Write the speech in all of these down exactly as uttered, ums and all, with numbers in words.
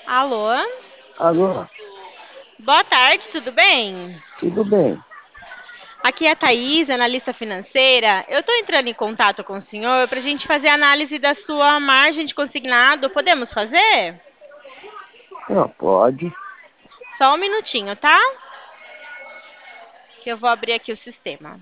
Alô? Alô, Boa tarde, tudo bem? tudo bem? Aqui é a Thaís, analista financeira. Eu estou entrando em contato com o senhor para a gente fazer análise da sua margem de consignado. Podemos fazer? Não, pode. Só um minutinho, tá? Que eu vou abrir aqui o sistema.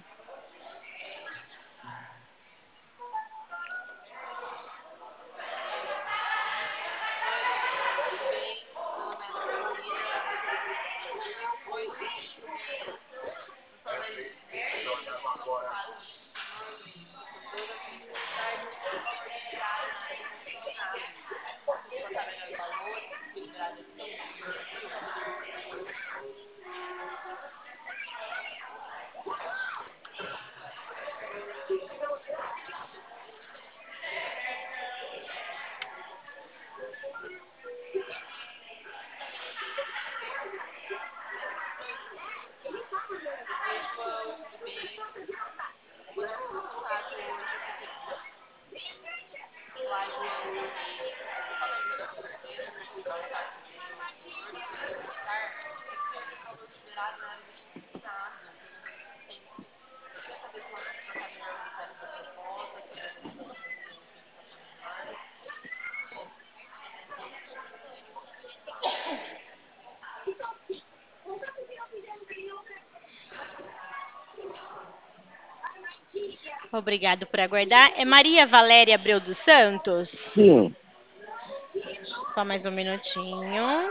Obrigado por aguardar. É Maria Valéria Abreu dos Santos? Sim, Só mais um minutinho.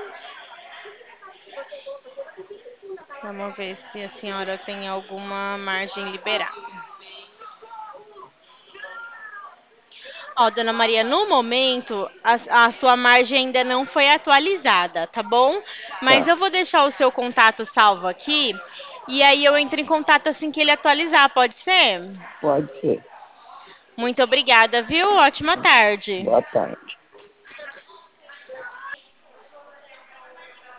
Vamos ver se a senhora tem alguma margem liberada. Ó, dona Maria, no momento, a, a sua margem ainda não foi atualizada, tá bom? Mas tá. eu vou deixar o seu contato salvo aqui, e aí eu entro em contato assim que ele atualizar, pode ser? Pode ser. Muito obrigada, viu? Ótima tarde. Boa tarde.